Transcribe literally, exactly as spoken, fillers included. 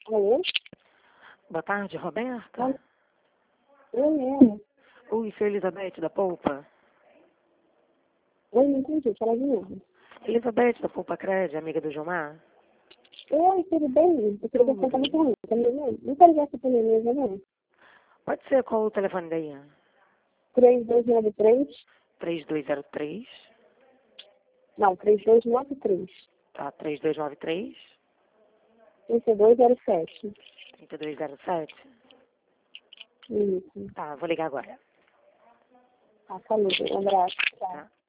Alô? Boa tarde, Roberta. Oi, Oi, Oi, sou Elizabeth da Poupa. Oi, não entendi, fala de novo. Elizabeth da Poupa Cred, amiga do Gilmar. Oi, tudo bem? Eu queria perguntar uma Tudo. pergunta, não? Não quero ver essa beleza, não. Pode ser qual o telefone daí? três dois nove três, três dois zero três, não, três dois nove três, tá? três dois nove três, trinta e dois zero sete. três dois zero sete. Isso. Tá, vou ligar agora. Tá, saúde, um abraço. Tchau. Tá.